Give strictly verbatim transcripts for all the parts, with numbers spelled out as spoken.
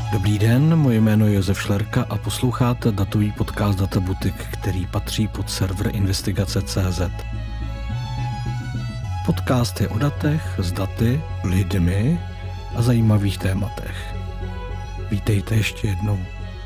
Dobrý den, moje jméno je Josef Šlerka a posloucháte datový podcast Databutik, který patří pod server investigace tečka cé zet. Podcast je o datech, s daty, lidmi a zajímavých tématech. Vítejte ještě jednou.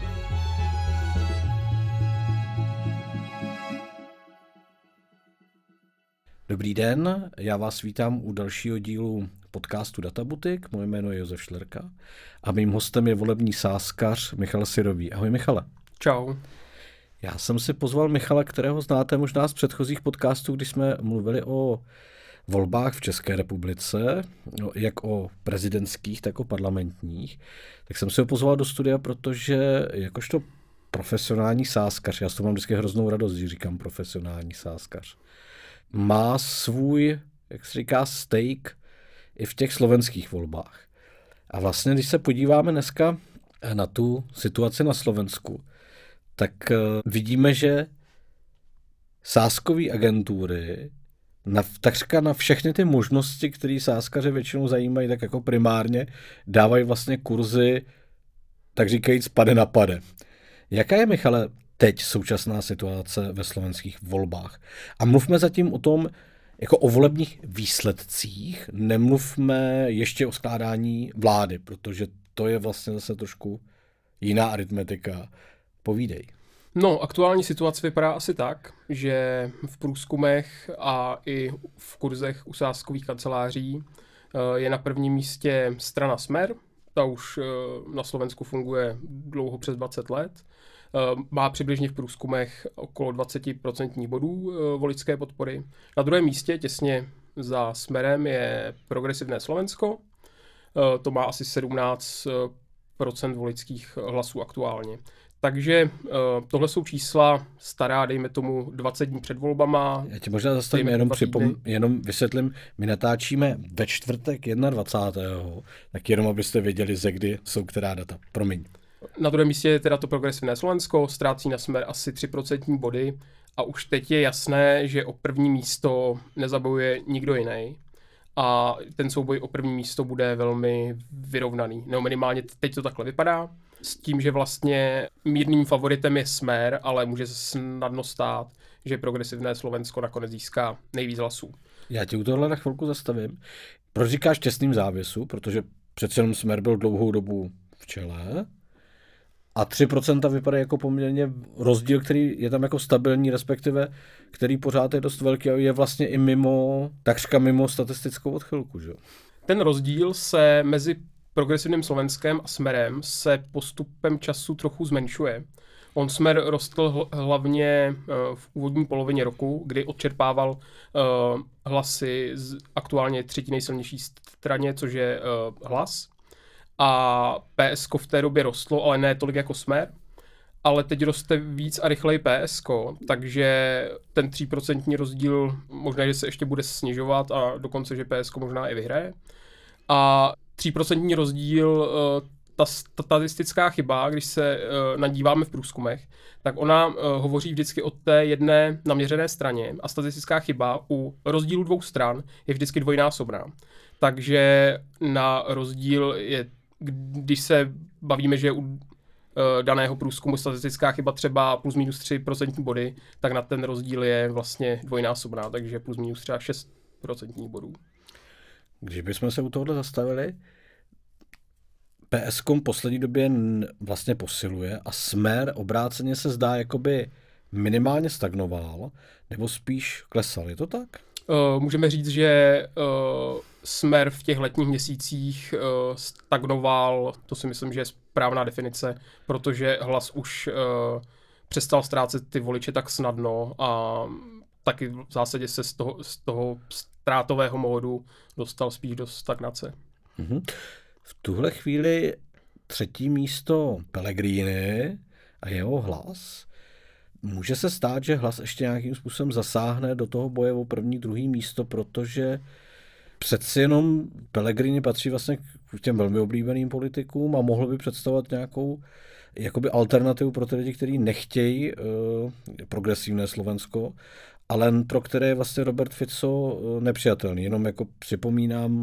Dobrý den, já vás vítám u dalšího dílu podcastu Databutik. Moje jméno je Josef Šlerka a mým hostem je volební sázkař Michal Syrový. Ahoj Michale. Čau. Já jsem si pozval Michala, kterého znáte možná z předchozích podcastů, když jsme mluvili o volbách v České republice, jak o prezidentských, tak o parlamentních. Tak jsem si ho pozval do studia, protože jakožto profesionální sázkař, já s toho mám vždycky hroznou radost, když říkám profesionální sázkař, má svůj, jak se říká, stake i v těch slovenských volbách. A vlastně, když se podíváme dneska na tu situaci na Slovensku, tak vidíme, že sázkové agentury na, takřka na všechny ty možnosti, které sázkaře většinou zajímají, tak jako primárně dávají vlastně kurzy, tak říkajíc, pade na pade. Jaká je, Michale, teď současná situace ve slovenských volbách? A mluvme zatím o tom, jako o volebních výsledcích, nemluvme ještě o skládání vlády, protože to je vlastně zase trošku jiná aritmetika. Povídej. No, aktuální situace vypadá asi tak, že v průzkumech a i v kurzech u sázkových kanceláří je na prvním místě strana Smer. Ta už na Slovensku funguje dlouho přes dvacet let. Má přibližně v průzkumech okolo dvacet procent bodů voličské podpory. Na druhém místě, těsně za Smerem, je Progresivné Slovensko. To má asi sedmnáct procent voličských hlasů aktuálně. Takže tohle jsou čísla stará, dejme tomu, dvacet dní před volbama. Já ti možná zastavím, jenom, připom, jenom vysvětlím, my natáčíme ve čtvrtek dvacátého prvního tak jenom abyste věděli, ze kdy jsou která data. Promiň. Na druhém místě je teda to Progresivné Slovensko, ztrácí na Smer asi tři procentní body a už teď je jasné, že o první místo nezabojuje nikdo jiný. A ten souboj o první místo bude velmi vyrovnaný. No, minimálně teď to takhle vypadá. S tím, že vlastně mírným favoritem je Smer, ale může se snadno stát, že Progresivné Slovensko nakonec získá nejvíc hlasů. Já ti u tohle na chvilku zastavím. Proč říkáš těsným závěsu? Protože přece jenom Smer byl dlouhou dobu v čele a tři procenta vypadá jako poměrně rozdíl, který je tam jako stabilní, respektive který pořád je dost velký a je vlastně i mimo, takřka mimo statistickou odchylku, že? Ten rozdíl se mezi Progresivním Slovenskem a Smerem se postupem času trochu zmenšuje. On Smer rostl hlavně v úvodní polovině roku, kdy odčerpával hlasy z aktuálně třetí nejsilnější straně, což je Hlas. A P S ko v té době rostlo, ale ne tolik jako Smer. Ale teď roste víc a rychleji P S ko, takže ten tří procentní rozdíl možná, že se ještě bude snižovat a dokonce, že P S ko možná i vyhraje. A tří procentní rozdíl, ta statistická chyba, když se nadíváme v průzkumech, tak ona hovoří vždycky o té jedné naměřené straně a statistická chyba u rozdílu dvou stran je vždycky dvojnásobná. Takže na rozdíl je, když se bavíme, že u daného průzkumu statistická chyba třeba plus minus tři procentní body, tak na ten rozdíl je vlastně dvojnásobná, takže plus minus třeba šest procentních bodů. Když bychom se u tohohle zastavili, P S ko v poslední době vlastně posiluje a Smer obráceně se zdá, jakoby minimálně stagnoval, nebo spíš klesal. Je to tak? Uh, můžeme říct, že uh, Smer v těch letních měsících uh, stagnoval, to si myslím, že je správná definice, protože Hlas už uh, přestal ztrácet ty voliče tak snadno a taky v zásadě se z toho, z toho ztrátového módu dostal spíš do stagnace. Mm-hmm. V tuhle chvíli třetí místo Pellegrini a jeho Hlas. Může se stát, že Hlas ještě nějakým způsobem zasáhne do toho boje o první, druhý místo, protože přeci jenom Pellegrini patří vlastně k těm velmi oblíbeným politikům a mohl by představovat nějakou jakoby alternativu pro ty lidi, kteří nechtějí uh, progresivné Slovensko, ale pro které je vlastně Robert Fico nepřijatelný. Jenom jako připomínám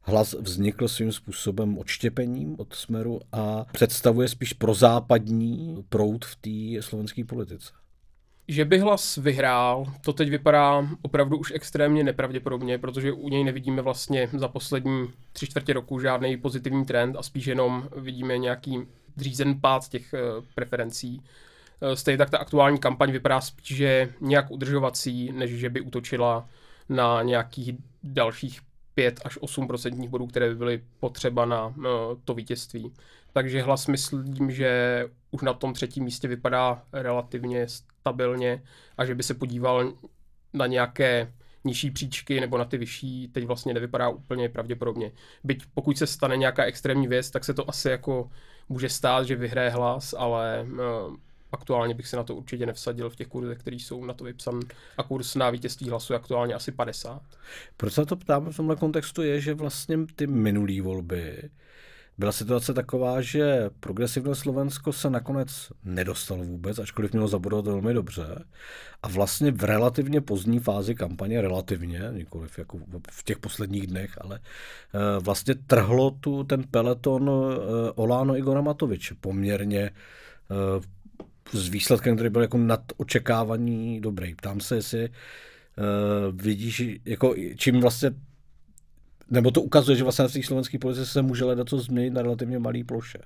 Hlas vznikl svým způsobem odštěpením od Smeru a představuje spíš prozápadní proud v té slovenské politice. Že by Hlas vyhrál, to teď vypadá opravdu už extrémně nepravděpodobně, protože u něj nevidíme vlastně za poslední tři čtvrtě roku žádný pozitivní trend a spíš jenom vidíme nějaký řízen pád těch preferencí. Stejně tak ta aktuální kampaň vypadá spíš, že nějak udržovací, než že by útočila na nějakých dalších pět až osm procentních bodů, které by byly potřeba na to vítězství. Takže Hlas myslím, že už na tom třetím místě vypadá relativně stabilně a že by se podíval na nějaké nižší příčky nebo na ty vyšší, teď vlastně nevypadá úplně pravděpodobně. Byť pokud se stane nějaká extrémní věc, tak se to asi jako může stát, že vyhraje Hlas, ale uh, aktuálně bych se na to určitě nevsadil v těch kurzech, které jsou na to vypsané. A kurz na vítězství Hlasu je aktuálně asi padesát. Proč se to ptám v tomhle kontextu je, že vlastně ty minulý volby byla situace taková, že progresivné Slovensko se nakonec nedostalo vůbec, ačkoliv mělo zabudovat velmi dobře. A vlastně v relativně pozdní fázi kampaně, relativně, nikoliv jako v těch posledních dnech, ale vlastně trhlo tu ten peleton Oláno Igora Matoviče poměrně s výsledkem, který byl jako nad očekávání dobrý. Ptám se, jestli vidíš, jako čím vlastně nebo to ukazuje, že vlastně na té slovenské politice se může hledat co změnit na relativně malý ploše.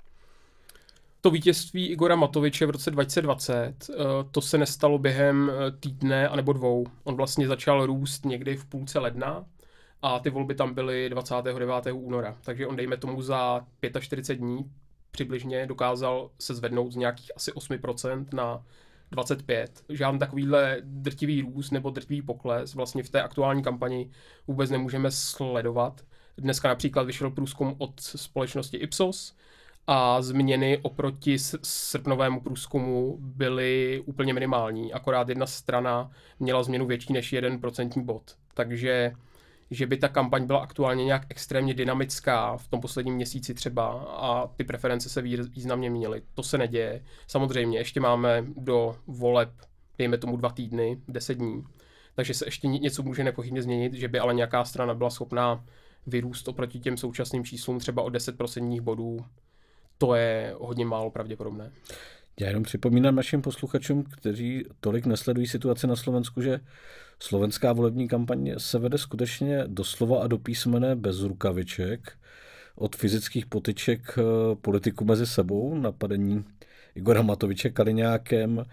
To vítězství Igora Matoviče v roce dva tisíce dvacet, to se nestalo během týdne anebo dvou. On vlastně začal růst někdy v půlce ledna a ty volby tam byly dvacátého devátého února. Takže on, dejme tomu, za čtyřicet pět dní přibližně dokázal se zvednout z nějakých asi osm procent na dvacet pět. Žádný takovýhle drtivý růst nebo drtivý pokles vlastně v té aktuální kampani vůbec nemůžeme sledovat. Dneska například vyšel průzkum od společnosti Ipsos a změny oproti srpnovému průzkumu byly úplně minimální. Akorát jedna strana měla změnu větší než jeden procentní bod. Takže že by ta kampaň byla aktuálně nějak extrémně dynamická v tom posledním měsíci třeba a ty preference se významně měnily. To se neděje. Samozřejmě ještě máme do voleb, dejme tomu dva týdny, deset dní, takže se ještě něco může nepochybně změnit, že by ale nějaká strana byla schopná vyrůst oproti těm současným číslům třeba o deset procentních bodů. To je hodně málo pravděpodobné. Já jenom připomínám našim posluchačům, kteří tolik nesledují situaci na Slovensku, že slovenská volební kampaň se vede skutečně doslova a do písmene bez rukaviček, od fyzických potyček politiků mezi sebou, napadení Igora Matoviče Kaliňákem,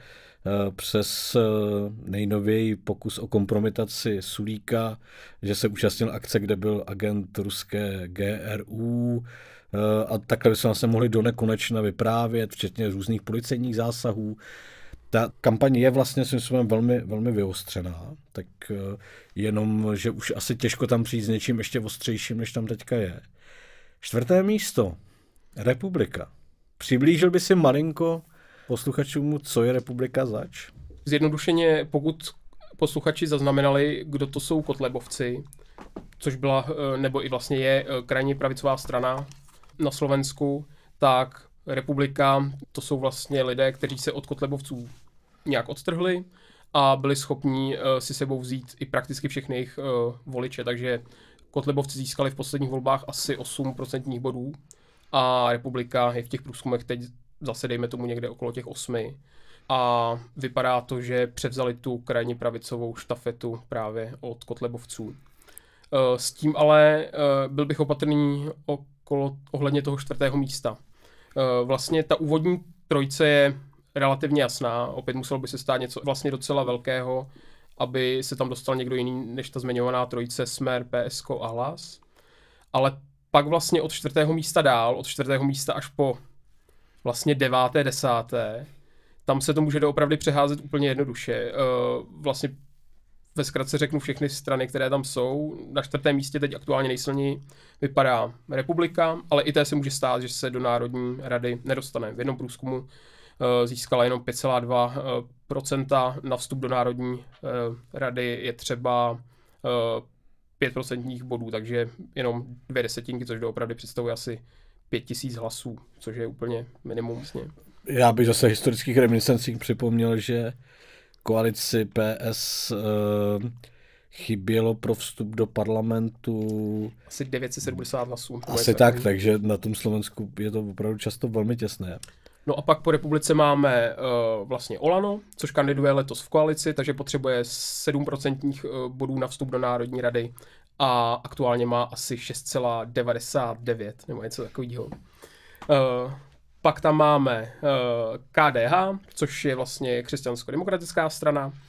přes nejnovější pokus o kompromitaci Sulíka, že se účastnil akce, kde byl agent ruské G R U, a takhle by se vlastně mohli do nekonečna vyprávět, včetně různých policejních zásahů. Ta kampaň je vlastně svým způsobem velmi, velmi vyostřená, tak jenom, že už asi těžko tam přijít s něčím ještě ostřejším, než tam teďka je. Čtvrté místo. Republika. Přiblížil by si malinko posluchačům, co je Republika zač? Zjednodušeně, pokud posluchači zaznamenali, kdo to jsou kotlebovci, což byla, nebo i vlastně je krajně pravicová strana na Slovensku, tak Republika, to jsou vlastně lidé, kteří se od kotlebovců nějak odtrhli a byli schopni uh, si sebou vzít i prakticky všechny jejich uh, voliče, takže kotlebovci získali v posledních volbách asi osm procentních bodů a Republika je v těch průzkumech teď zase dejme tomu někde okolo těch osmi a vypadá to, že převzali tu krajně pravicovou štafetu právě od kotlebovců. Uh, s tím ale uh, byl bych opatrný okolo, ohledně toho čtvrtého místa. Vlastně ta úvodní trojce je relativně jasná, opět muselo by se stát něco vlastně docela velkého, aby se tam dostal někdo jiný než ta zmiňovaná trojice Smer, P S K a Hlas. Ale pak vlastně od čtvrtého místa dál, od čtvrtého místa až po vlastně deváté, desáté, tam se to může doopravdy přeházet úplně jednoduše. Vlastně ve zkratce řeknu všechny strany, které tam jsou. Na čtvrtém místě teď aktuálně nejsilněji vypadá Republika, ale i té se může stát, že se do Národní rady nedostane. V jednom průzkumu uh, získala jenom pět celá dva procenta, na vstup do Národní uh, rady je třeba uh, pět procentních bodů, takže jenom dvě desetinky, což doopravdy představuje asi pět tisíc hlasů, což je úplně minimum. Vlastně. Já bych zase historických reminiscencích připomněl, že koalici P S chybělo pro vstup do parlamentu asi devět set sedmdesát hlasů. Asi tak, tak, takže na tom Slovensku je to opravdu často velmi těsné. No a pak po republice máme uh, vlastně Olano, což kandiduje letos v koalici, takže potřebuje sedm procentních bodů na vstup do Národní rady a aktuálně má asi šest celá devadesát devět nebo něco takového. Uh, pak tam máme uh, K D H, což je vlastně křesťansko-demokratická strana. Uh,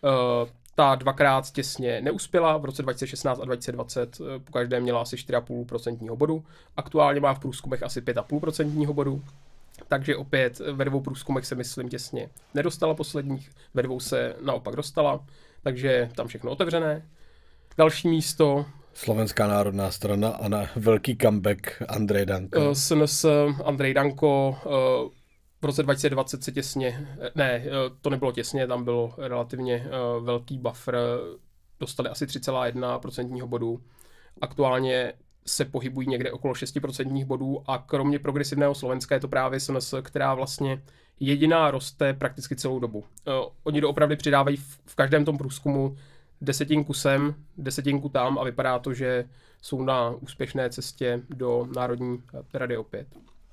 ta dvakrát těsně neuspěla, v roce dva tisíce šestnáct a dva tisíce dvacet uh, po každé měla asi čtyři celá pět procentního bodu. Aktuálně má v průzkumech asi pět celá pět procentního bodu. Takže opět ve dvou průzkumech se, myslím, těsně nedostala posledních, ve dvou se naopak dostala, takže tam všechno otevřené. Další místo. Slovenská národná strana a na velký comeback Andrej Danko. S N S Andrej Danko v roce dva tisíce dvacet se těsně, ne, to nebylo těsně, tam bylo relativně velký buffer, dostali asi tři celá jedna procentního bodu. Aktuálně se pohybují někde okolo šest procentních bodů a kromě progresivného Slovenska je to právě S N S, která vlastně jediná roste prakticky celou dobu. Uh, oni doopravdy přidávají v, v každém tom průzkumu desetinku sem, desetinku tam a vypadá to, že jsou na úspěšné cestě do Národní rady opět.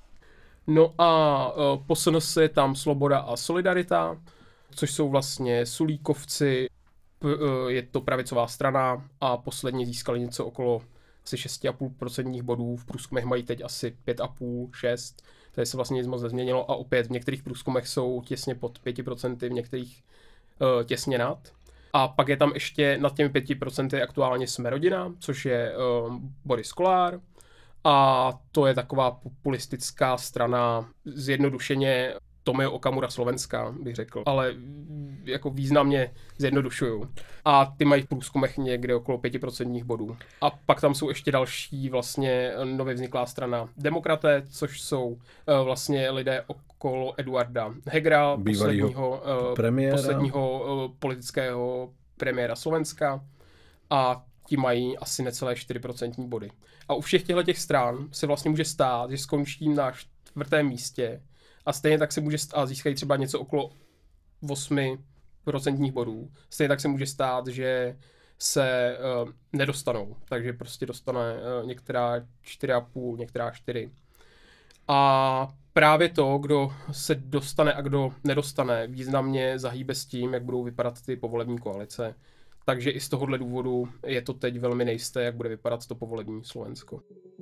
No a uh, po S N S je tam Sloboda a Solidarita, což jsou vlastně Sulíkovci, p, uh, je to pravicová strana a posledně získali něco okolo asi šest celá pět procentních bodů, v průzkumech mají teď asi pět celá pět, šest, tady se vlastně nic moc nezměnilo a opět v některých průzkumech jsou těsně pod pět procent, v některých uh, těsně nad. A pak je tam ještě nad těmi pěti procenty aktuálně Smerodina, což je uh, Boris Kollár a to je taková populistická strana, zjednodušeně Tomio Okamura Slovenska, bych řekl, ale jako významně zjednodušuju. A ty mají v průzkumech někde okolo pět procentních bodů. A pak tam jsou ještě další vlastně nově vzniklá strana Demokraté, což jsou uh, vlastně lidé okolo Eduarda Hegera, posledního, uh, posledního uh, politického premiéra Slovenska. A ti mají asi necelé čtyři procentní body. A u všech těchto stran se vlastně může stát, že skončí na čtvrtém místě a stejně tak se může stát, a získají třeba něco okolo osm procentních bodů. Stejně tak se může stát, že se uh, nedostanou, takže prostě dostane uh, některá čtyři celá pět, některá čtyři. A právě to, kdo se dostane a kdo nedostane, významně zahýbe s tím, jak budou vypadat ty povolební koalice. Takže i z tohohle důvodu je to teď velmi nejisté, jak bude vypadat to povolební Slovensko.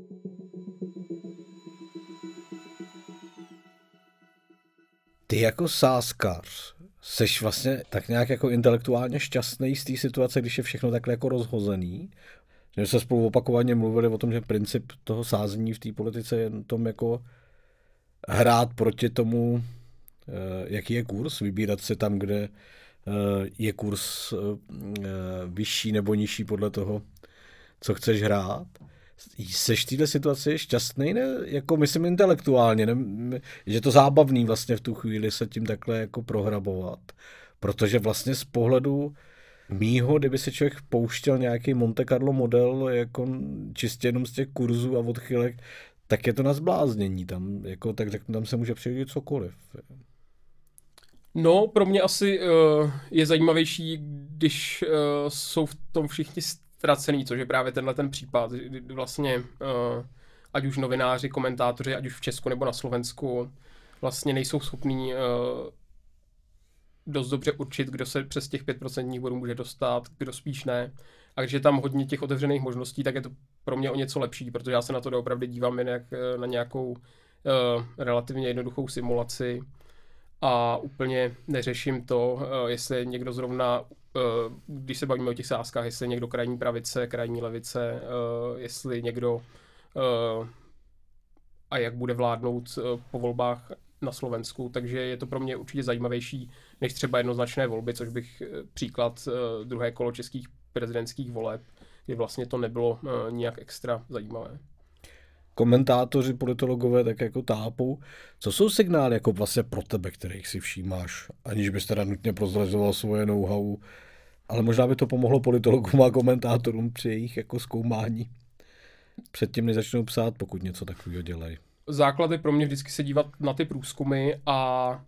Ty jako sázkař seš vlastně tak nějak jako intelektuálně šťastný z té situace, když je všechno takhle jako rozhozený? Že se spolu opakovaně mluvili o tom, že princip toho sázení v té politice je tom jako hrát proti tomu, jaký je kurz, vybírat si tam, kde je kurz vyšší nebo nižší podle toho, co chceš hrát. Seš v této situaci šťastný, ne? Jako myslím intelektuálně, ne? Že to zábavný vlastně v tu chvíli se tím takhle jako prohrabovat. Protože vlastně z pohledu mýho, kdyby se člověk pouštěl nějaký Monte Carlo model jako čistě jenom z těch kurzů a odchylek, tak je to na zbláznění. Tam, jako, tak řeknu, tam se může přijít cokoliv. No, pro mě asi uh, je zajímavější, když uh, jsou v tom všichni ztracený, což je právě tenhle ten případ. Vlastně, uh, ať už novináři, komentátoři, ať už v Česku nebo na Slovensku, vlastně nejsou schopní uh, dost dobře určit, kdo se přes těch pět procentních bodů může dostat, kdo spíš ne. A když je tam hodně těch otevřených možností, tak je to pro mě o něco lepší, protože já se na to doopravdy dívám jen jak na nějakou uh, relativně jednoduchou simulaci a úplně neřeším to, uh, jestli někdo zrovna, uh, když se bavíme o těch sázkách, jestli někdo krajní pravice, krajní levice, uh, jestli někdo uh, a jak bude vládnout uh, po volbách na Slovensku, takže je to pro mě určitě zajímavější než třeba jednoznačné volby, což bych příklad uh, druhé kolo českých prezidentských voleb, kdy vlastně to nebylo uh, nijak extra zajímavé. Komentátoři, politologové tak jako tápou. Co jsou signály jako vlastně pro tebe, kterých si všímáš, aniž bys teda nutně prozrazoval svoje know-how, ale možná by to pomohlo politologům a komentátorům při jejich jako zkoumání předtím, než začnou psát, pokud něco takového dělají. Základ je pro mě vždycky se dívat na ty průzkumy a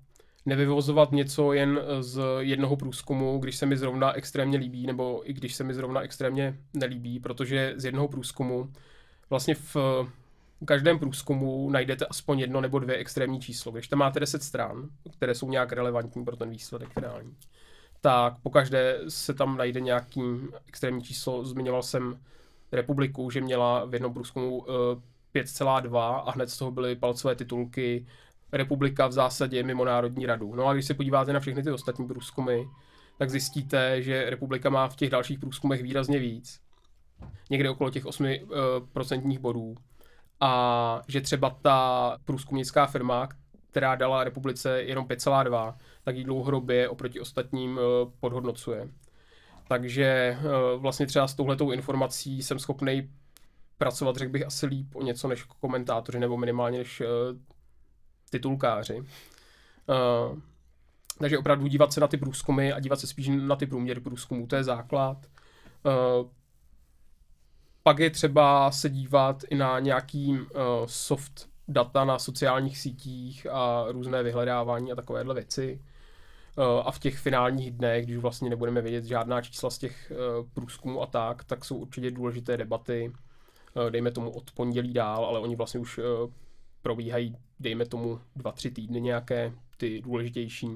nevyvozovat něco jen z jednoho průzkumu, když se mi zrovna extrémně líbí, nebo i když se mi zrovna extrémně nelíbí, protože z jednoho průzkumu vlastně v každém průzkumu najdete aspoň jedno nebo dvě extrémní číslo. Když tam máte deset stran, které jsou nějak relevantní pro ten výsledek finální, tak pokaždé se tam najde nějaký extrémní číslo. Zmiňoval jsem Republiku, že měla v jednom průzkumu pět celá dva a hned z toho byly palcové titulky Republika v zásadě mimo Národní radu. No a když se podíváte na všechny ty ostatní průzkumy, tak zjistíte, že Republika má v těch dalších průzkumech výrazně víc. Někde okolo těch osm procentních bodů. A že třeba ta průzkumnická firma, která dala Republice jenom pět celá dva, tak ji dlouhodobě oproti ostatním podhodnocuje. Takže vlastně třeba s touhletou informací jsem schopnej pracovat, řekl bych, asi líp o něco než komentátoři, nebo minimálně než titulkáři. Uh, takže opravdu dívat se na ty průzkumy a dívat se spíš na ty průměry průzkumů, to je základ. Uh, pak je třeba se dívat i na nějaký uh, soft data na sociálních sítích a různé vyhledávání a takovéhle věci. Uh, a v těch finálních dnech, když vlastně nebudeme vědět žádná čísla z těch uh, průzkumů a tak, tak jsou určitě důležité debaty, uh, dejme tomu od pondělí dál, ale oni vlastně už uh, probíhají, dejme tomu, dva, tři týdny nějaké, ty důležitější.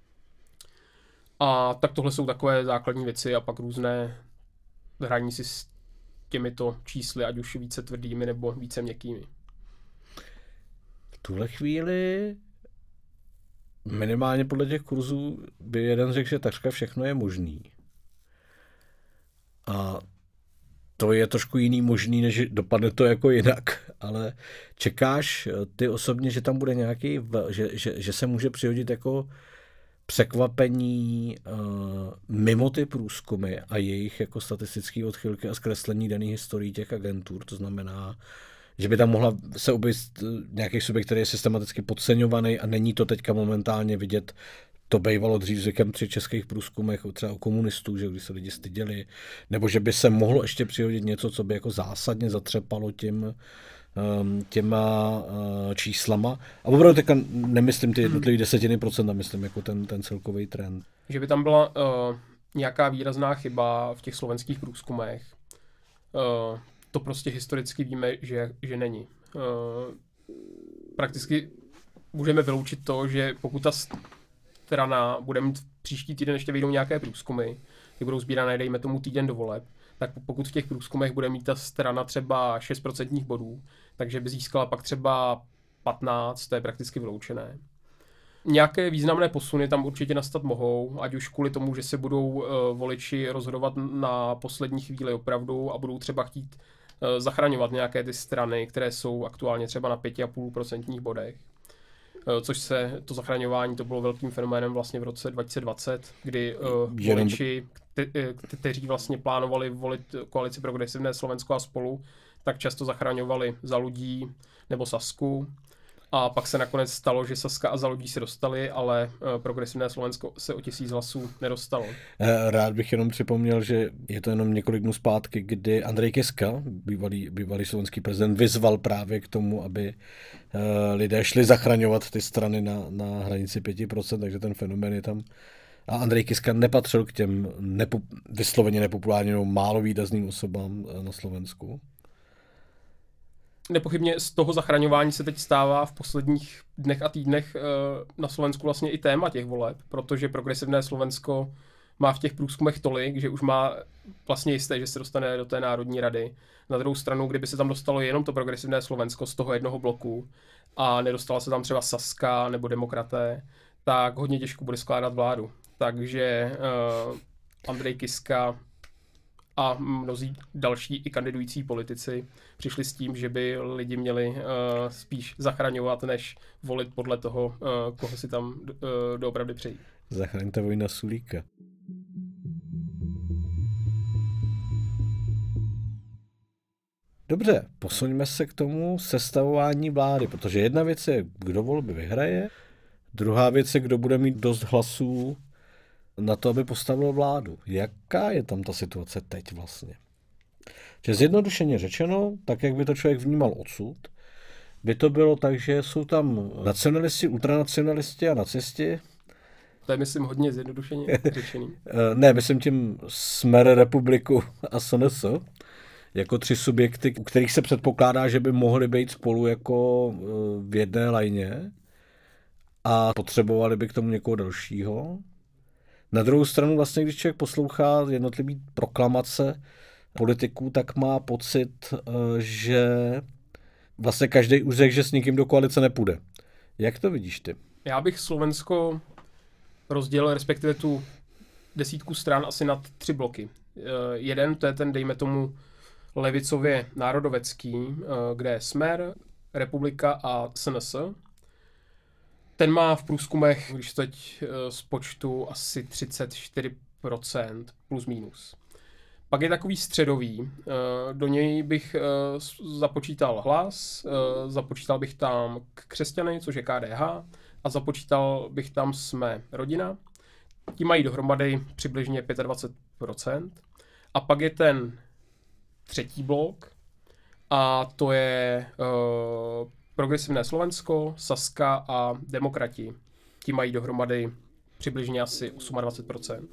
A tak tohle jsou takové základní věci a pak různé hraní si s těmito čísly, ať už více tvrdými nebo více měkkými. V tuhle chvíli minimálně podle těch kurzů by jeden řekl, že takřka všechno je možný. A to je trošku jiný možný, než dopadne to jako jinak, ale čekáš ty osobně, že tam bude nějaký, že, že, že se může přihodit jako překvapení uh, mimo ty průzkumy a jejich jako statistické odchylky a zkreslení daných historií těch agentur, to znamená, že by tam mohla se objevit nějaký subjekt, který je systematicky podceňovaný a není to teďka momentálně vidět. To bývalo dřív zvykem při českých průzkumech třeba o komunistů, že když se lidi styděli, nebo že by se mohlo ještě přihodit něco, co by jako zásadně zatřepalo tím, těma číslama. A opravdu teďka nemyslím ty jednotlivé desetiny procenta, myslím jako ten, ten celkový trend. Že by tam byla uh, nějaká výrazná chyba v těch slovenských průzkumech. Uh, to prostě historicky víme, že, že není. Uh, prakticky můžeme vyloučit to, že pokud ta strana bude mít příští týden ještě vyjdou nějaké průzkumy, ty budou sbírané, dejme tomu týden do voleb, tak pokud v těch průzkumech bude mít ta strana třeba šest procentních bodů, takže by získala pak třeba patnáct, to je prakticky vyloučené. Nějaké významné posuny tam určitě nastat mohou, ať už kvůli tomu, že se budou uh, voliči rozhodovat na poslední chvíli opravdu a budou třeba chtít uh, zachraňovat nějaké ty strany, které jsou aktuálně třeba na pět celá pět procentních bodech. Což se, to zachraňování, to bylo velkým fenoménem vlastně v roce dva tisíce dvacet, kdy uh, voliči, kte, kteří vlastně plánovali volit koalici Progresivné Slovensko a Spolu, tak často zachraňovali Za ľudí nebo Sasku. A pak se nakonec stalo, že Saska a Za ľudí se dostali, ale uh, Progresivné Slovensko se o tisíc hlasů nedostalo. Rád bych jenom připomněl, že je to jenom několik dnů zpátky, kdy Andrej Kiska, bývalý, bývalý slovenský prezident, vyzval právě k tomu, aby uh, lidé šli zachraňovat ty strany na, na hranici pět procent, takže ten fenomén je tam. A Andrej Kiska nepatřil k těm nepo, vysloveně nepopulárním nebo málo výrazným osobám na Slovensku. Nepochybně z toho zachraňování se teď stává v posledních dnech a týdnech na Slovensku vlastně i téma těch voleb, protože Progresivné Slovensko má v těch průzkumech tolik, že už má vlastně jisté, že se dostane do té Národní rady. Na druhou stranu, kdyby se tam dostalo jenom to Progresivné Slovensko z toho jednoho bloku a nedostala se tam třeba Saska nebo Demokraté, tak hodně těžko bude skládat vládu. Takže uh, Andrej Kiska a mnozí další i kandidující politici přišli s tím, že by lidi měli uh, spíš zachraňovat, než volit podle toho, uh, koho si tam uh, doopravdy přejí. Zachraňte Vojna Sulíka. Dobře, posuňme se k tomu sestavování vlády, protože jedna věc je, kdo volby vyhraje, druhá věc je, kdo bude mít dost hlasů na to, aby postavil vládu. Jaká je tam ta situace teď vlastně? Že zjednodušeně řečeno, tak jak by to člověk vnímal odsud, by to bylo tak, že jsou tam nacionalisti, ultranacionalisti a nacisti To je, myslím, hodně zjednodušeně řečený. Ne, myslím tím Smer, Republiku a S N S, jako tři subjekty, u kterých se předpokládá, že by mohly být spolu jako v jedné lajně a potřebovali by k tomu někoho dalšího. Na druhou stranu vlastně, když člověk poslouchá jednotlivý proklamace politiků, tak má pocit, že vlastně každý už řekl, že s nikým do koalice nepůjde. Jak to vidíš ty? Já bych Slovensko rozdělil, respektive tu desítku stran asi na tři bloky. Jeden, to je ten, dejme tomu, levicově národovecký, kde je Smer, Republika a S N S. Ten má v průzkumech, když teď z počtu, asi třicet čtyři procent plus minus. Pak je takový středový, do něj bych započítal Hlas, započítal bych tam Křesťany, což je K D H, a započítal bych tam Jsme rodina. Ti mají dohromady přibližně dvacet pět procent. A pak je ten třetí blok, a to je uh, Progresivné Slovensko, Saska a Demokrati. Ti mají dohromady přibližně asi dvacet osm procent.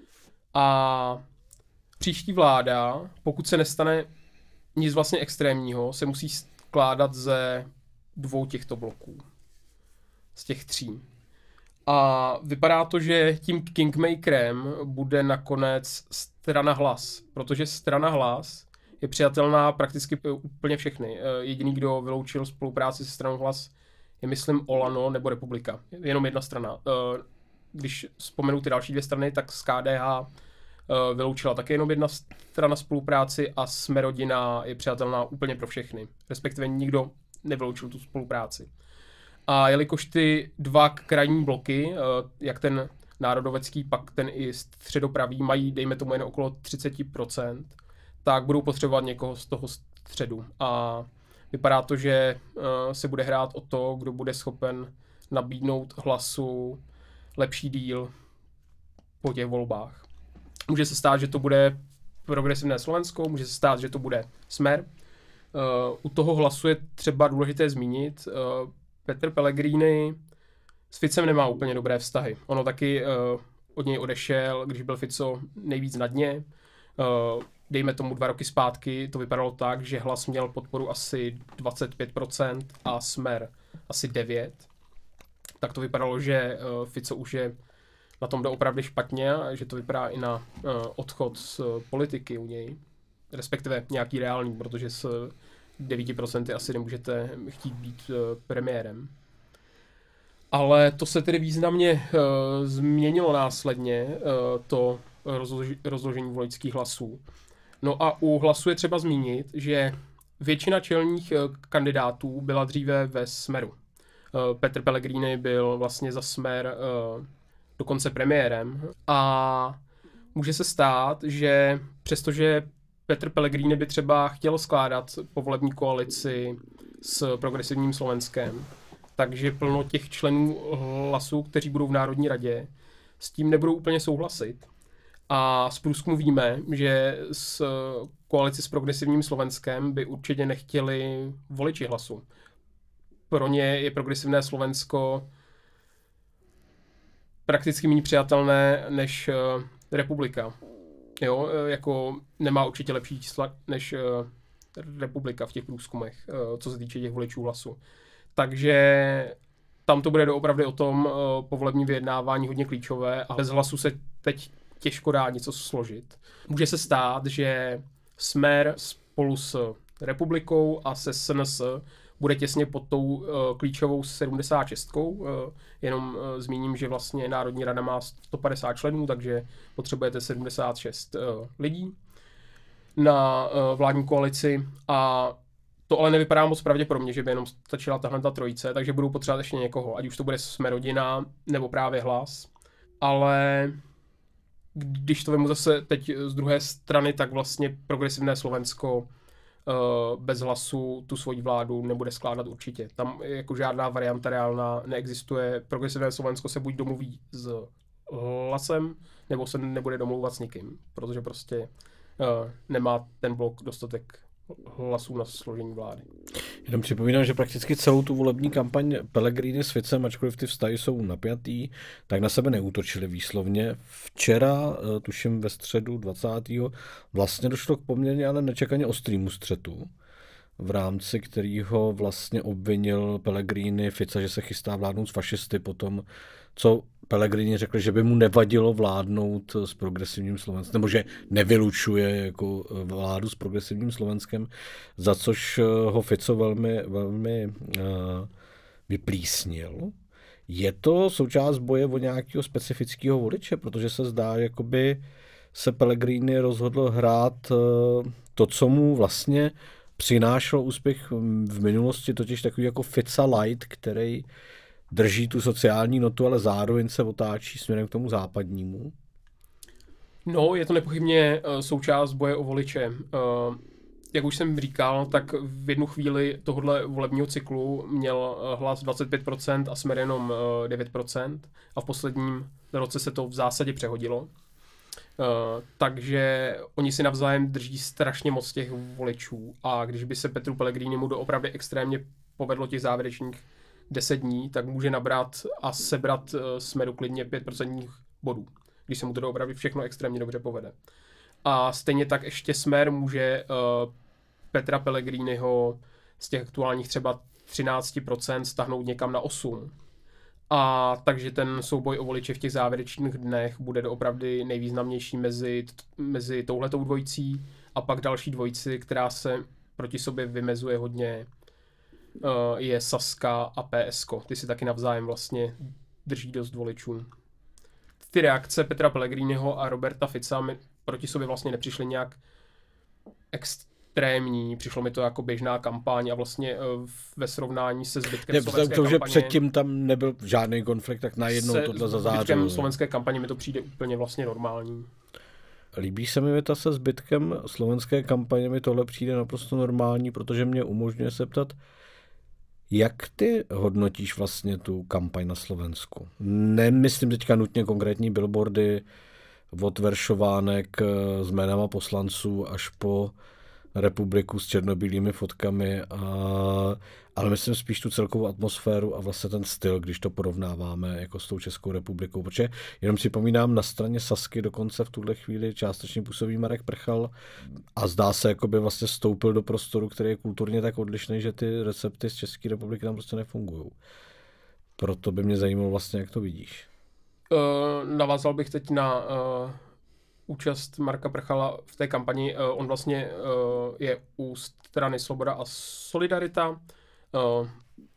A příští vláda, pokud se nestane nic vlastně extrémního, se musí skládat ze dvou těchto bloků. Z těch tří. A vypadá to, že tím kingmakerem bude nakonec strana Hlas, protože strana Hlas je přijatelná prakticky úplně všechny. Jediný, kdo vyloučil spolupráci se stranou Hlas, je, myslím, Olano nebo Republika. Jenom jedna strana. Když vzpomenu ty další dvě strany, tak z K D H vyloučila také jenom jedna strana spolupráci a Jsme rodina je přijatelná úplně pro všechny. Respektive nikdo nevyloučil tu spolupráci. A jelikož ty dva krajní bloky, jak ten národovecký, pak ten i středopravý, mají, dejme tomu, jen okolo třicet procent, tak budou potřebovat někoho z toho středu. A vypadá to, že se bude hrát o to, kdo bude schopen nabídnout Hlasu lepší díl po těch volbách. Může se stát, že to bude Progresivné Slovensko, může se stát, že to bude Smer. U toho Hlasu je třeba důležité zmínit, Petr Pellegrini s Ficem nemá úplně dobré vztahy. Ono taky uh, od něj odešel, když byl Fico nejvíc na dně. Uh, dejme tomu dva roky zpátky, to vypadalo tak, že Hlas měl podporu asi dvacet pět procent a Smer asi devět procent. Tak to vypadalo, že uh, Fico už je na tom doopravdy špatně a že to vypadá i na uh, odchod z uh, politiky u něj. Respektive nějaký reálný, protože s devět procent asi nemůžete chtít být uh, premiérem. Ale to se tedy významně uh, změnilo následně, uh, to rozloži- rozložení voličských hlasů. No a u Hlasu je třeba zmínit, že většina čelních uh, kandidátů byla dříve ve Smeru. Uh, Petr Pellegrini byl vlastně za Smer uh, dokonce premiérem a může se stát, že přestože Petr Pellegrini by třeba chtěl skládat povolební koalici s Progresivním Slovenskem, takže plno těch členů Hlasu, kteří budou v Národní radě, s tím nebudou úplně souhlasit. A z průzkumu víme, že s koalici s Progresivním Slovenskem by určitě nechtěli voliči Hlasu. Pro ně je Progresivné Slovensko prakticky méně přijatelné než Republika. Jo, jako nemá určitě lepší čísla než Republika v těch průzkumech, co se týče těch voličů Hlasu. Takže tam to bude doopravdy o tom povolební vyjednávání hodně klíčové a bez Hlasu se teď těžko dá něco složit. Může se stát, že Smer spolu s Republikou a se S N S bude těsně pod tou uh, klíčovou sedmdesát šest. Uh, jenom uh, zmíním, že vlastně Národní rada má sto padesát členů, takže potřebujete sedmdesát šest uh, lidí na uh, vládní koalici a to ale nevypadá moc pravděpodobně, že by jenom stačila tahle ta trojice, takže budou potřebovat ještě někoho, ať už to bude Jsme rodina nebo právě Hlas. Ale když to vemu zase teď z druhé strany, tak vlastně Progresivné Slovensko bez Hlasu tu svoji vládu nebude skládat určitě. Tam jako žádná varianta reálná neexistuje. Progresivné Slovensko se buď domluví s Hlasem, nebo se nebude domlouvat s nikým, protože prostě uh, nemá ten blok dostatek hlasů na složení vlády. Jenom připomínám, že prakticky celou tu volební kampaň Pellegrini s Ficem, ačkoliv ty vztahy jsou napjatý, tak na sebe neútočili výslovně. Včera, tuším ve středu dvacátého vlastně došlo k poměrně ale nečekaně ostrýmu střetu, v rámci kterého vlastně obvinil Pellegrini Fica, že se chystá vládnout s fašisty potom, co Pellegrini řekl, že by mu nevadilo vládnout s progresivním Slovenskem, nebo že nevylučuje jako vládu s progresivním Slovenskem, za což ho Fico velmi, velmi uh, vyplísnil. Je to součást boje o nějakého specifického voliče, protože se zdá, jakoby se Pellegrini rozhodl hrát uh, to, co mu vlastně přinášel úspěch v minulosti, totiž takový jako Fica light, který drží tu sociální notu, ale zároveň se otáčí směrem k tomu západnímu. No, je to nepochybně uh, součást boje o voliče. Uh, jak už jsem říkal, tak v jednu chvíli tohohle volebního cyklu měl uh, hlas dvacet pět procent a Smer jenom uh, devět procent a v posledním roce se to v zásadě přehodilo. Uh, takže oni si navzájem drží strašně moc těch voličů a když by se Petru Pellegrinimu doopravdy extrémně povedlo těch závěrečných deset dní, tak může nabrat a sebrat uh, Smeru klidně pět procentních bodů, když se mu to doopravdy všechno extrémně dobře povede. A stejně tak ještě Smer může uh, Petra Pellegriniho z těch aktuálních třeba třináct procent stáhnout někam na osm procent. A takže ten souboj o voliče v těch závěrečných dnech bude doopravdy nejvýznamnější mezi, mezi touhletou dvojicí a pak další dvojici, která se proti sobě vymezuje hodně, uh, je Saska a PSko. Ty si taky navzájem vlastně drží dost voličů. Ty reakce Petra Pellegriniho a Roberta Fica mi proti sobě vlastně nepřišly nějak extrémní, přišlo mi to jako běžná kampaň a vlastně uh, ve srovnání se zbytkem ne, slovenské to, kampaně... že předtím tam nebyl žádný konflikt, tak najednou tohle zazářilo. Se zbytkem slovenské kampaně mi to přijde úplně vlastně normální. Líbí se mi věta se zbytkem slovenské kampaně, mi tohle přijde naprosto normální, protože mě umožňuje se ptat, jak ty hodnotíš vlastně tu kampaň na Slovensku? Nemyslím teďka nutně konkrétní billboardy od veršovánek s jménama poslanců až po republiku s černobílými fotkami, a, ale myslím spíš tu celkovou atmosféru a vlastně ten styl, když to porovnáváme jako s tou Českou republikou. Protože jenom připomínám, na straně Sasky dokonce v tuhle chvíli částečně působí Marek Prchal a zdá se, jako by vlastně vstoupil do prostoru, který je kulturně tak odlišný, že ty recepty z České republiky tam prostě nefungují. Proto by mě zajímalo vlastně, jak to vidíš. Uh, navázal bych teď na uh, účast Marka Prchala v té kampani. Uh, on vlastně uh, je u strany Svoboda a Solidarita. Uh,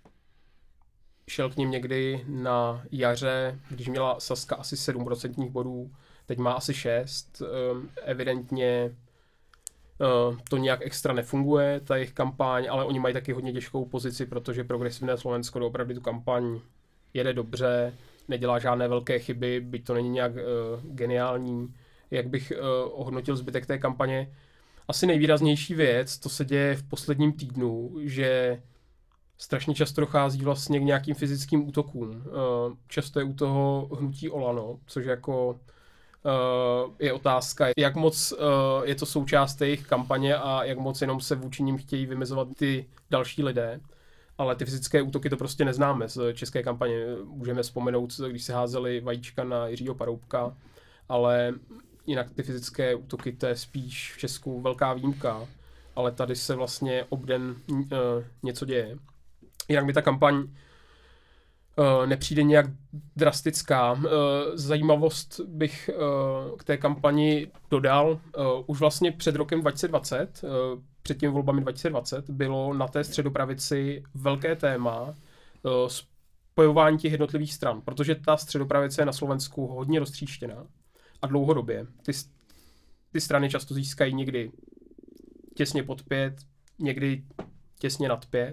šel k ním někdy na jaře, když měla Saska asi sedm procentních bodů, teď má asi šest. Uh, evidentně uh, to nějak extra nefunguje, ta jejich kampaň, ale oni mají taky hodně těžkou pozici, protože Progresivné Slovensko opravdu tu kampaň jede dobře, nedělá žádné velké chyby, byť to není nějak uh, geniální. Jak bych uh, ohodnotil zbytek té kampaně? Asi nejvýraznější věc, to se děje v posledním týdnu, že strašně často dochází vlastně k nějakým fyzickým útokům. Uh, často je u toho hnutí Olano, což jako uh, je otázka, jak moc uh, je to součást jejich kampaně a jak moc jenom se vůči nim chtějí vymezovat ty další lidé. Ale ty fyzické útoky to prostě neznáme z české kampaně. Můžeme vzpomenout, když se házeli vajíčka na Jiřího Paroubka, ale jinak ty fyzické útoky, to je spíš v Česku velká výjimka. Ale tady se vlastně obden uh, něco děje. Jinak mi ta kampaň uh, nepřijde nějak drastická. Uh, zajímavost bych uh, k té kampani dodal. Uh, už vlastně před rokem dva tisíce dvacet, uh, před těmi volbami dva tisíce dvacet, bylo na té středopravici velké téma uh, spojování těch jednotlivých stran, protože ta středopravice je na Slovensku hodně roztříštěná a dlouhodobě. Ty, ty strany často získají někdy těsně pod pět, někdy těsně nad pět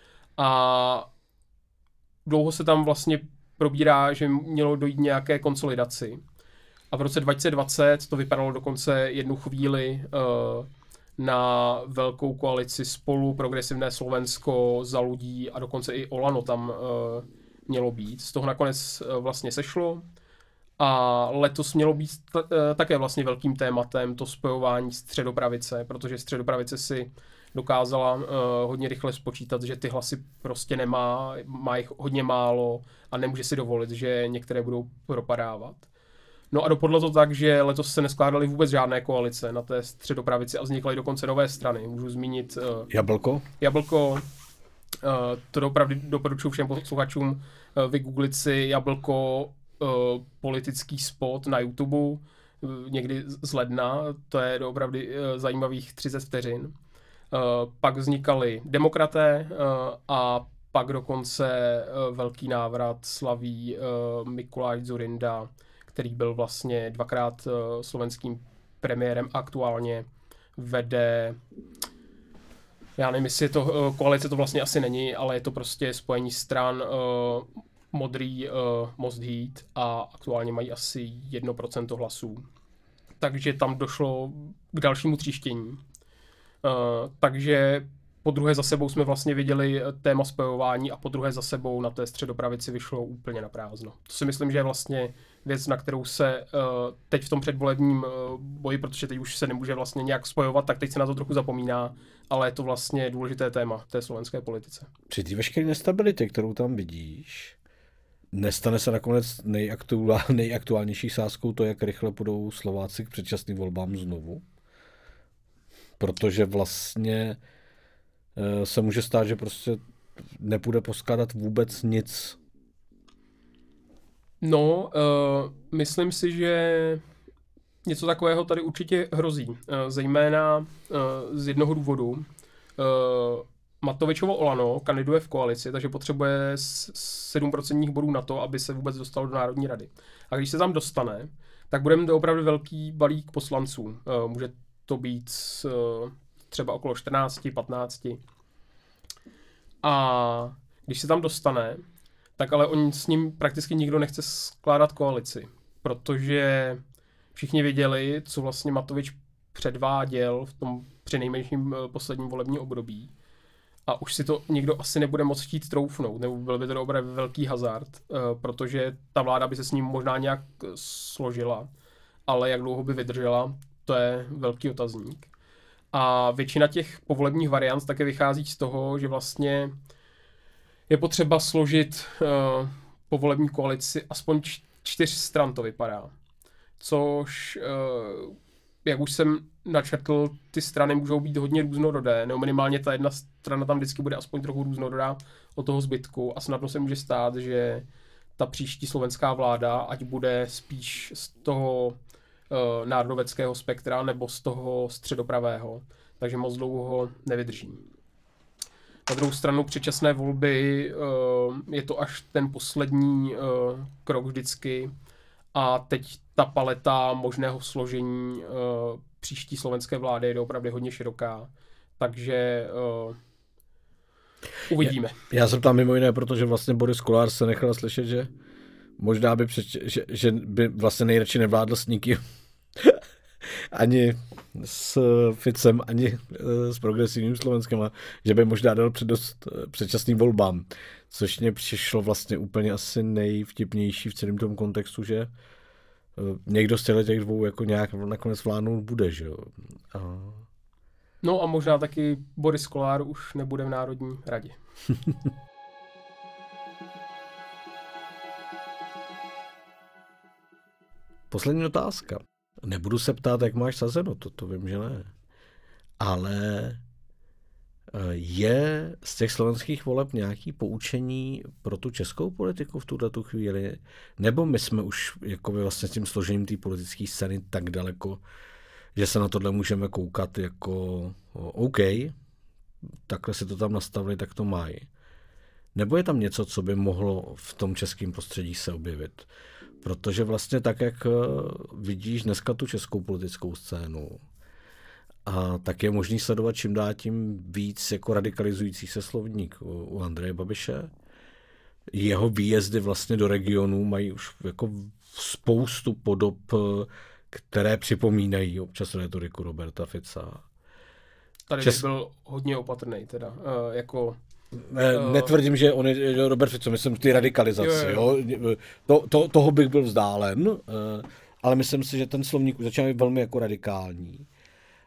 a dlouho se tam vlastně probírá, že mělo dojít nějaké konsolidaci. A v roce dva tisíce dvacet to vypadalo dokonce jednu chvíli uh, na velkou koalici Spolu, Progresivné Slovensko, Za ľudí a dokonce i Olano tam uh, mělo být. Z toho nakonec uh, vlastně sešlo. A letos mělo být t- uh, také vlastně velkým tématem to spojování středopravice, protože středopravice si dokázala uh, hodně rychle spočítat, že ty hlasy prostě nemá, má jich hodně málo a nemůže si dovolit, že některé budou propadávat. No a dopadlo to tak, že letos se neskládaly vůbec žádné koalice na té středopravici a vznikaly dokonce nové strany. Můžu zmínit uh, Jablko. Jablko, uh, to opravdu doporučuji všem posluchačům uh, vygooglit si Jablko uh, politický spot na YouTube uh, někdy z ledna, to je opravdu uh, zajímavých třicet vteřin. Uh, pak vznikaly demokraté uh, a pak dokonce uh, velký návrat slaví uh, Mikuláš Dzurinda, který byl vlastně dvakrát uh, slovenským premiérem a aktuálně vede, já nevím, jestli je to uh, koalice, to vlastně asi není, ale je to prostě spojení stran uh, Modrý uh, Most Heat a aktuálně mají asi jedno procento hlasů. Takže tam došlo k dalšímu tříštění. Uh, takže po druhé za sebou jsme vlastně viděli téma spojování a po druhé za sebou na té středopravici vyšlo úplně na prázdno. To si myslím, že je vlastně věc, na kterou se uh, teď v tom předvolebním uh, boji, protože teď už se nemůže vlastně nějak spojovat, tak teď se na to trochu zapomíná, ale je to vlastně důležité téma v té slovenské politice. Při té veškeré nestabilitě, kterou tam vidíš, nestane se nakonec nejaktuál, nejaktuálnější sázkou to, jak rychle půjdou Slováci k předčasným volbám znovu? Protože vlastně se může stát, že prostě nepůjde poskládat vůbec nic. No, uh, myslím si, že něco takového tady určitě hrozí. Uh, zejména uh, z jednoho důvodu. Uh, Matovičovo Olano kandiduje v koalici, takže potřebuje sedm procentních bodů na to, aby se vůbec dostal do Národní rady. A když se tam dostane, tak bude mít opravdu velký balík poslanců. Uh, může to být uh, třeba okolo čtrnáct patnáct. A když se tam dostane, tak ale on s ním prakticky nikdo nechce skládat koalici, protože všichni věděli, co vlastně Matovič předváděl v tom přinejmenším posledním volebním období. A už si to nikdo asi nebude moc chtít troufnout, nebo byl by to opravdu velký hazard, protože ta vláda by se s ním možná nějak složila, ale jak dlouho by vydržela, to je velký otazník. A většina těch povolebních variant také vychází z toho, že vlastně je potřeba složit uh, povolební koalici aspoň č- čtyř stran, to vypadá. Což, uh, jak už jsem načrtl, ty strany můžou být hodně různorodé, nebo minimálně ta jedna strana tam vždycky bude aspoň trochu různorodá od toho zbytku a snadno se může stát, že ta příští slovenská vláda, ať bude spíš z toho uh, národoveckého spektra nebo z toho středopravého, takže moc dlouho nevydrží. Na druhou stranu předčasné volby uh, je to až ten poslední uh, krok vždycky a teď ta paleta možného složení uh, příští slovenské vlády je opravdu hodně široká, takže uh, uvidíme. Já, já se ptám mimo jiné, protože vlastně Boris Kollár se nechal slyšet, že možná by, přeč, že, že by vlastně nejradši nevládl s nikým. Ani s Ficem, ani s progresivním Slovenskem, a že by možná dal přednost předčasným volbám, což mě přišlo vlastně úplně asi nejvtipnější v celém tom kontextu, že někdo z těch dvou jako nějak nakonec vládnout bude, že jo. A... No a možná taky Boris Kollár už nebude v Národní radě. Poslední otázka. Nebudu se ptát, jak máš sazeno, to, to vím, že ne. Ale je z těch slovenských voleb nějaké poučení pro tu českou politiku v tuto chvíli? Nebo my jsme už jako vlastně s tím složením té politické scény tak daleko, že se na tohle můžeme koukat jako OK, takhle si to tam nastavili, tak to mají. Nebo je tam něco, co by mohlo v tom českém prostředí se objevit? Protože vlastně tak, jak vidíš dneska tu českou politickou scénu, a tak je možný sledovat čím dál tím víc jako radikalizující se slovník u Andreje Babiše. Jeho výjezdy vlastně do regionů mají už jako spoustu podob, které připomínají občas rétoriku Roberta Fica. Tady Čes... byl hodně opatrný teda, uh, jako... Ne, netvrdím, že on je Robert Fico, myslím ty radikalizace, jo, jo. Jo. To, to, toho bych byl vzdálen, ale myslím si, že ten slovník začíná být velmi jako radikální.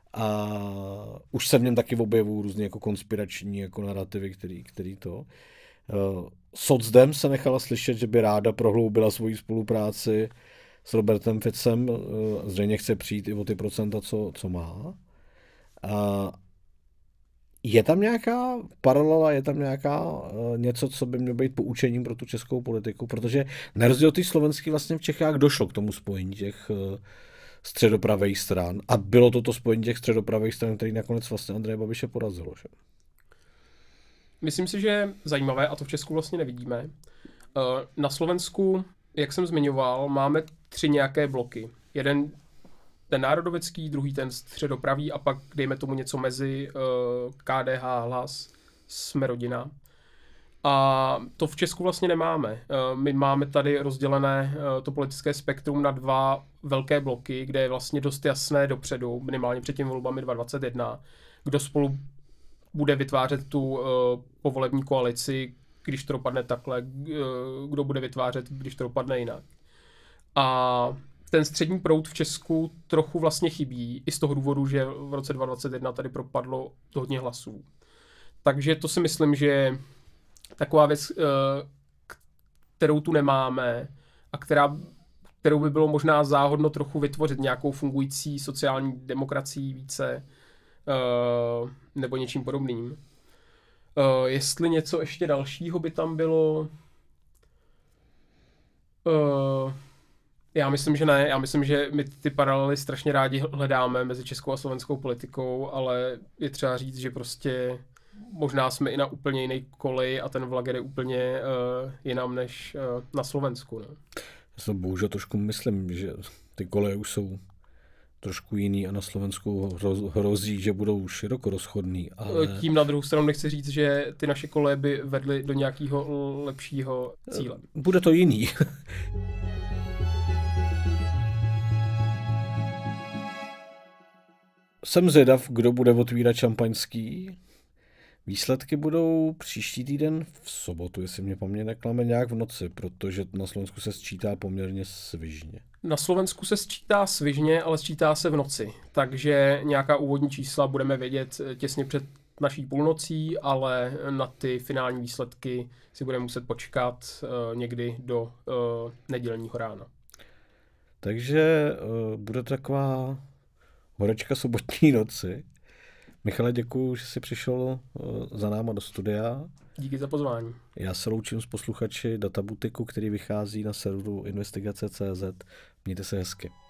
A už se v něm taky objevují různě jako konspirační jako narrativy, který, který to. Socdem se nechala slyšet, že by ráda prohloubila svoji spolupráci s Robertem Ficem. Zřejmě chce přijít i o ty procenta, co, co má. A je tam nějaká paralela, je tam nějaká uh, něco, co by mělo být poučením pro tu českou politiku, protože na rozdíl od té slovenské vlastně v Čechách došlo k tomu spojení těch uh, středopravých stran a bylo to to spojení těch středopravých stran, který nakonec vlastně Andreje Babiše porazilo. Že? Myslím si, že je zajímavé, a to v Česku vlastně nevidíme. Uh, na Slovensku, jak jsem zmiňoval, máme tři nějaké bloky. Jeden ten národovecký, druhý ten středopravý a pak dejme tomu něco mezi uh, K D H, Hlas, Jsme rodina. A to v Česku vlastně nemáme. Uh, my máme tady rozdělené uh, to politické spektrum na dva velké bloky, kde je vlastně dost jasné dopředu, minimálně před těmi volbami dva tisíce dvacet jedna, kdo spolu bude vytvářet tu uh, povolební koalici, když to dopadne takhle, uh, kdo bude vytvářet, když to dopadne jinak. A ten střední proud v Česku trochu vlastně chybí, i z toho důvodu, že v roce dva tisíce dvacet jedna tady propadlo hodně hlasů. Takže to si myslím, že je taková věc, kterou tu nemáme a která, kterou by bylo možná záhodno trochu vytvořit nějakou fungující sociální demokracii více nebo něčím podobným. Jestli něco ještě dalšího by tam bylo... Já myslím, že ne. Já myslím, že my ty paralely strašně rádi hledáme mezi českou a slovenskou politikou, ale je třeba říct, že prostě možná jsme i na úplně jiný koleji a ten vlak jde úplně uh, jinam než uh, na Slovensku. Ne? Já si bohužel trošku myslím, že ty koleje už jsou trošku jiný a na Slovensku hrozí, že budou široko rozchodný. Ale... Tím na druhou stranu nechci říct, že ty naše koleje by vedly do nějakého lepšího cíle. Bude to jiný. Jsem zvědav, kdo bude otvírat šampaňský. Výsledky budou příští týden v sobotu, jestli mě paměť neklame, nějak v noci, protože na Slovensku se sčítá poměrně svižně. Na Slovensku se sčítá svižně, ale sčítá se v noci, takže nějaká úvodní čísla budeme vědět těsně před naší půlnocí, ale na ty finální výsledky si budeme muset počkat uh, někdy do uh, nedělního rána. Takže uh, bude taková horečka sobotní noci. Michale, děkuju, že jsi přišel za náma do studia. Díky za pozvání. Já se loučím s posluchači Databutiku, který vychází na serveru investigace tečka cé zet. Mějte se hezky.